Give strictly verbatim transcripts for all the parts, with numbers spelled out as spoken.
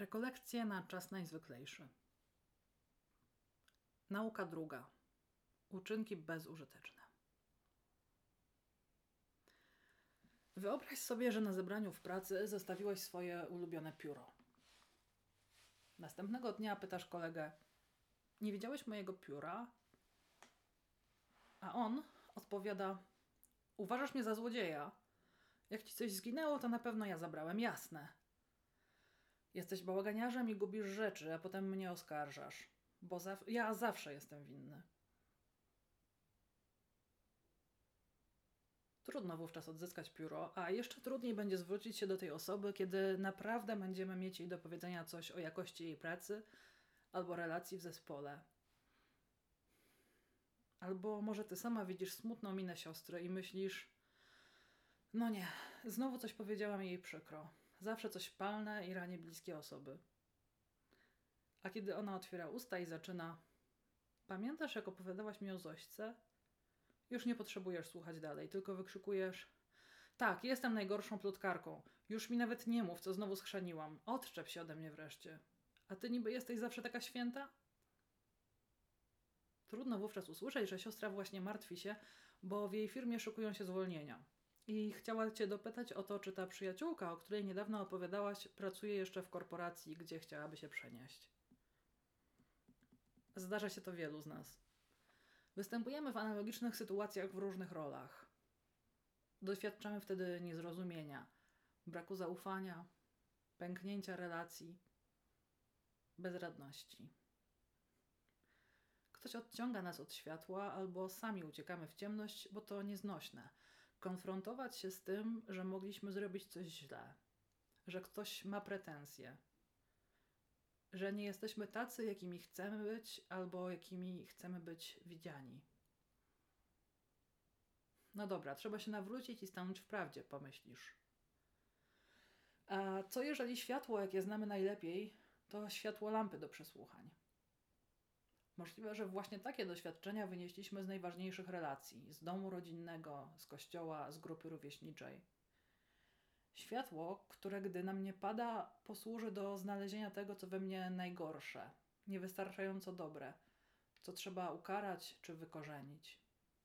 Rekolekcje na czas najzwyklejszy. Nauka druga. Uczynki bezużyteczne. Wyobraź sobie, że na zebraniu w pracy zostawiłeś swoje ulubione pióro. Następnego dnia pytasz kolegę: nie widziałeś mojego pióra? A on odpowiada: uważasz mnie za złodzieja? Jak ci coś zginęło, to na pewno ja zabrałem, jasne. Jesteś bałaganiarzem i gubisz rzeczy, a potem mnie oskarżasz, bo za- ja zawsze jestem winny. Trudno wówczas odzyskać pióro, a jeszcze trudniej będzie zwrócić się do tej osoby, kiedy naprawdę będziemy mieć jej do powiedzenia coś o jakości jej pracy albo relacji w zespole. Albo może ty sama widzisz smutną minę siostry i myślisz: no nie, znowu coś powiedziałam jej przykro. Zawsze coś palne i rani bliskie osoby. A kiedy ona otwiera usta i zaczyna: pamiętasz, jak opowiadałaś mi o Zośce? Już nie potrzebujesz słuchać dalej, tylko wykrzykujesz: tak, jestem najgorszą plotkarką. Już mi nawet nie mów, co znowu schrzaniłam. Odczep się ode mnie wreszcie. A ty niby jesteś zawsze taka święta? Trudno wówczas usłyszeć, że siostra właśnie martwi się, bo w jej firmie szykują się zwolnienia. I chciała cię dopytać o to, czy ta przyjaciółka, o której niedawno opowiadałaś, pracuje jeszcze w korporacji, gdzie chciałaby się przenieść. Zdarza się to wielu z nas. Występujemy w analogicznych sytuacjach w różnych rolach. Doświadczamy wtedy niezrozumienia, braku zaufania, pęknięcia relacji, bezradności. Ktoś odciąga nas od światła, albo sami uciekamy w ciemność, bo to nieznośne. Konfrontować się z tym, że mogliśmy zrobić coś źle, że ktoś ma pretensje, że nie jesteśmy tacy, jakimi chcemy być, albo jakimi chcemy być widziani. No dobra, trzeba się nawrócić i stanąć w prawdzie, pomyślisz. A co jeżeli światło, jakie znamy najlepiej, to światło lampy do przesłuchań? Możliwe, że właśnie takie doświadczenia wynieśliśmy z najważniejszych relacji, z domu rodzinnego, z kościoła, z grupy rówieśniczej. Światło, które gdy na mnie pada, posłuży do znalezienia tego, co we mnie najgorsze, niewystarczająco dobre, co trzeba ukarać czy wykorzenić.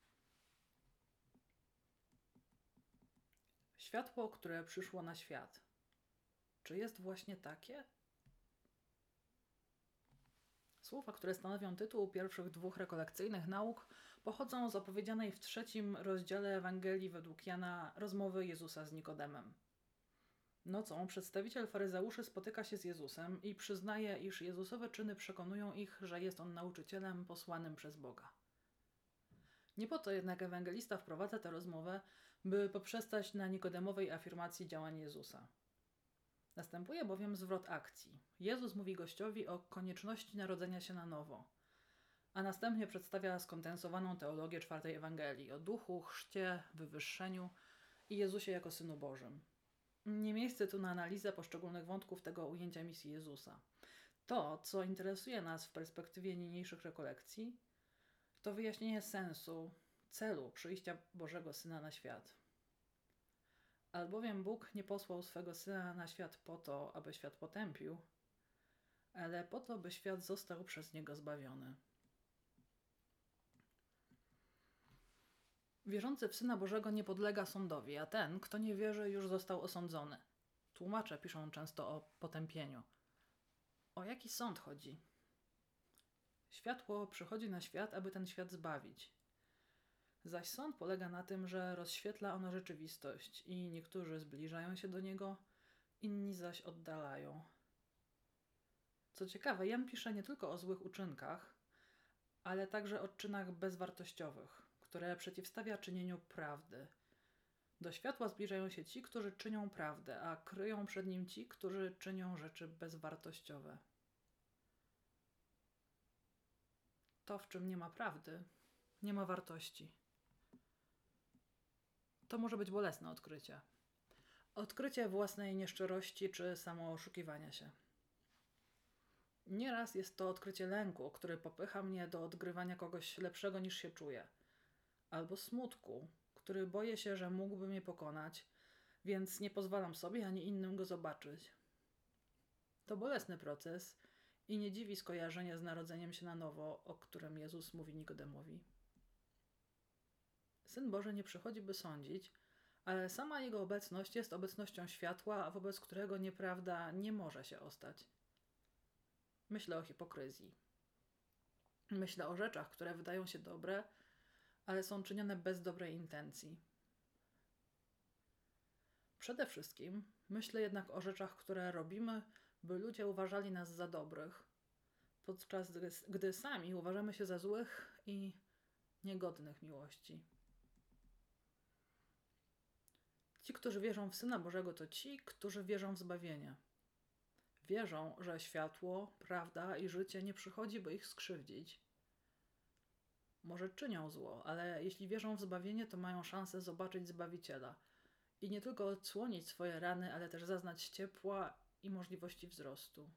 Światło, które przyszło na świat. Czy jest właśnie takie? Słowa, które stanowią tytuł pierwszych dwóch rekolekcyjnych nauk, pochodzą z opowiedzianej w trzecim rozdziale Ewangelii według Jana rozmowy Jezusa z Nikodemem. Nocą przedstawiciel faryzeuszy spotyka się z Jezusem i przyznaje, iż Jezusowe czyny przekonują ich, że jest on nauczycielem posłanym przez Boga. Nie po to jednak ewangelista wprowadza tę rozmowę, by poprzestać na nikodemowej afirmacji działań Jezusa. Następuje bowiem zwrot akcji. Jezus mówi gościowi o konieczności narodzenia się na nowo, a następnie przedstawia skondensowaną teologię czwartej Ewangelii o duchu, chrzcie, wywyższeniu i Jezusie jako Synu Bożym. Nie miejsce tu na analizę poszczególnych wątków tego ujęcia misji Jezusa. To, co interesuje nas w perspektywie niniejszych rekolekcji, to wyjaśnienie sensu, celu przyjścia Bożego Syna na świat. Albowiem Bóg nie posłał swego Syna na świat po to, aby świat potępił, ale po to, by świat został przez Niego zbawiony. Wierzący w Syna Bożego nie podlega sądowi, a ten, kto nie wierzy, już został osądzony. Tłumacze piszą często o potępieniu. O jaki sąd chodzi? Światło przychodzi na świat, aby ten świat zbawić. Zaś sąd polega na tym, że rozświetla ono rzeczywistość i niektórzy zbliżają się do niego, inni zaś oddalają. Co ciekawe, Jan pisze nie tylko o złych uczynkach, ale także o czynach bezwartościowych, które przeciwstawia czynieniu prawdy. Do światła zbliżają się ci, którzy czynią prawdę, a kryją przed nim ci, którzy czynią rzeczy bezwartościowe. To, w czym nie ma prawdy, nie ma wartości. To może być bolesne odkrycie. Odkrycie własnej nieszczerości czy samooszukiwania się. Nieraz jest to odkrycie lęku, który popycha mnie do odgrywania kogoś lepszego niż się czuję. Albo smutku, który boję się, że mógłby mnie pokonać, więc nie pozwalam sobie ani innym go zobaczyć. To bolesny proces i nie dziwi skojarzenie z narodzeniem się na nowo, o którym Jezus mówi Nikodemowi. Syn Boży nie przychodzi, by sądzić, ale sama Jego obecność jest obecnością światła, wobec którego nieprawda nie może się ostać. Myślę o hipokryzji. Myślę o rzeczach, które wydają się dobre, ale są czynione bez dobrej intencji. Przede wszystkim myślę jednak o rzeczach, które robimy, by ludzie uważali nas za dobrych, podczas gdy, gdy sami uważamy się za złych i niegodnych miłości. Ci, którzy wierzą w Syna Bożego, to ci, którzy wierzą w zbawienie. Wierzą, że światło, prawda i życie nie przychodzi, by ich skrzywdzić. Może czynią zło, ale jeśli wierzą w zbawienie, to mają szansę zobaczyć Zbawiciela i nie tylko odsłonić swoje rany, ale też zaznać ciepła i możliwości wzrostu.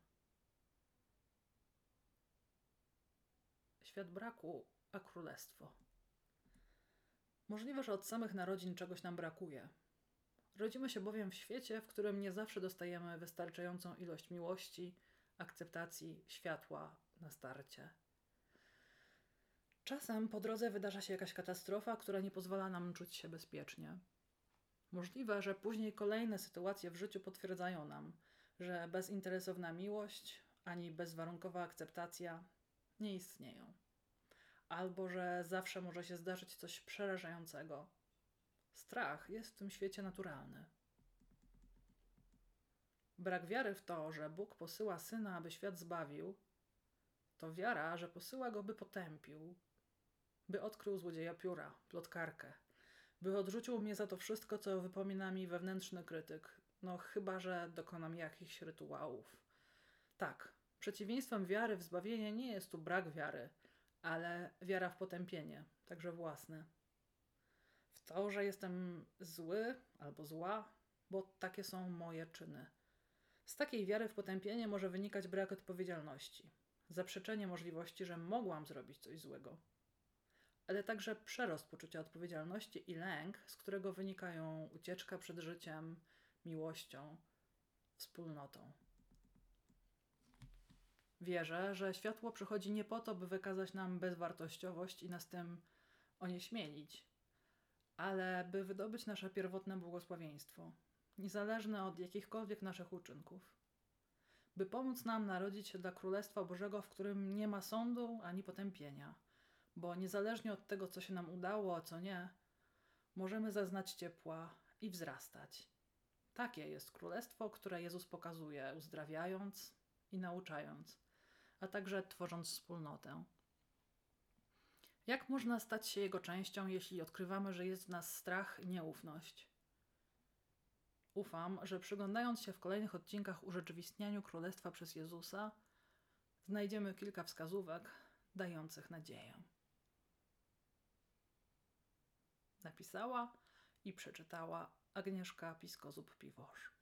Świat braku, a królestwo. Możliwe, że od samych narodzin czegoś nam brakuje. Rodzimy się bowiem w świecie, w którym nie zawsze dostajemy wystarczającą ilość miłości, akceptacji, światła na starcie. Czasem po drodze wydarza się jakaś katastrofa, która nie pozwala nam czuć się bezpiecznie. Możliwe, że później kolejne sytuacje w życiu potwierdzają nam, że bezinteresowna miłość ani bezwarunkowa akceptacja nie istnieją. Albo że zawsze może się zdarzyć coś przerażającego. Strach jest w tym świecie naturalny. Brak wiary w to, że Bóg posyła Syna, aby świat zbawił, to wiara, że posyła Go, by potępił, by odkrył złodzieja pióra, plotkarkę, by odrzucił mnie za to wszystko, co wypomina mi wewnętrzny krytyk, no chyba że dokonam jakichś rytuałów. Tak, przeciwieństwem wiary w zbawienie nie jest tu brak wiary, ale wiara w potępienie, także własne. W to, że jestem zły albo zła, bo takie są moje czyny. Z takiej wiary w potępienie może wynikać brak odpowiedzialności, zaprzeczenie możliwości, że mogłam zrobić coś złego, ale także przerost poczucia odpowiedzialności i lęk, z którego wynikają ucieczka przed życiem, miłością, wspólnotą. Wierzę, że światło przychodzi nie po to, by wykazać nam bezwartościowość i nas tym onieśmielić, ale by wydobyć nasze pierwotne błogosławieństwo, niezależne od jakichkolwiek naszych uczynków. By pomóc nam narodzić się dla Królestwa Bożego, w którym nie ma sądu ani potępienia, bo niezależnie od tego, co się nam udało, a co nie, możemy zaznać ciepła i wzrastać. Takie jest Królestwo, które Jezus pokazuje, uzdrawiając i nauczając, a także tworząc wspólnotę. Jak można stać się Jego częścią, jeśli odkrywamy, że jest w nas strach i nieufność? Ufam, że przyglądając się w kolejnych odcinkach urzeczywistnianiu Królestwa przez Jezusa, znajdziemy kilka wskazówek dających nadzieję. Napisała i przeczytała Agnieszka Piskozub-Piwosz.